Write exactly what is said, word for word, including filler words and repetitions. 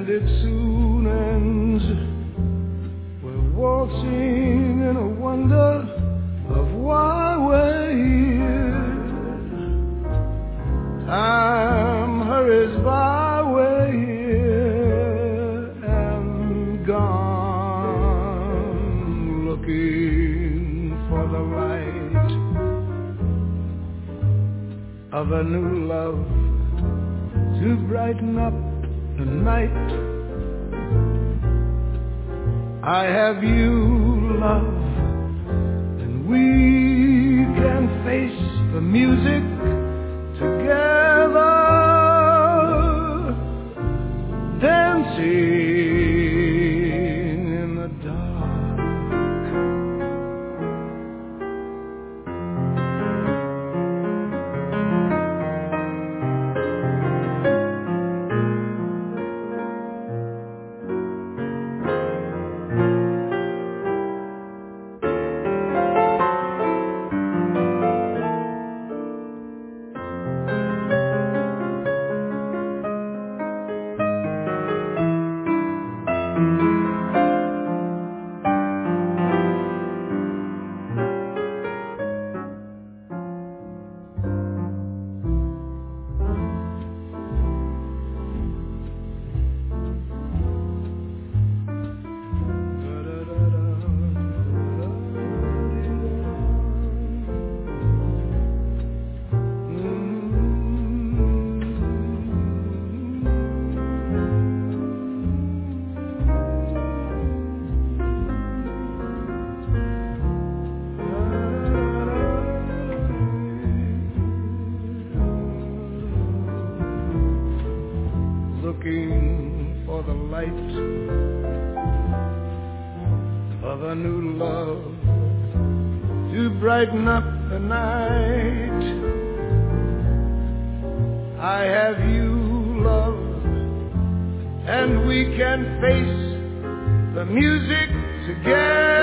it soon ends. We're waltzing in a wonder of why we're here. Time hurries by, we're here and gone, looking for the light of a new love to brighten up the night. I have you, love, and we can face the music together, dancing in the dark. Looking for the light of a new love to brighten up the night. I have you, love, and we can face the music together.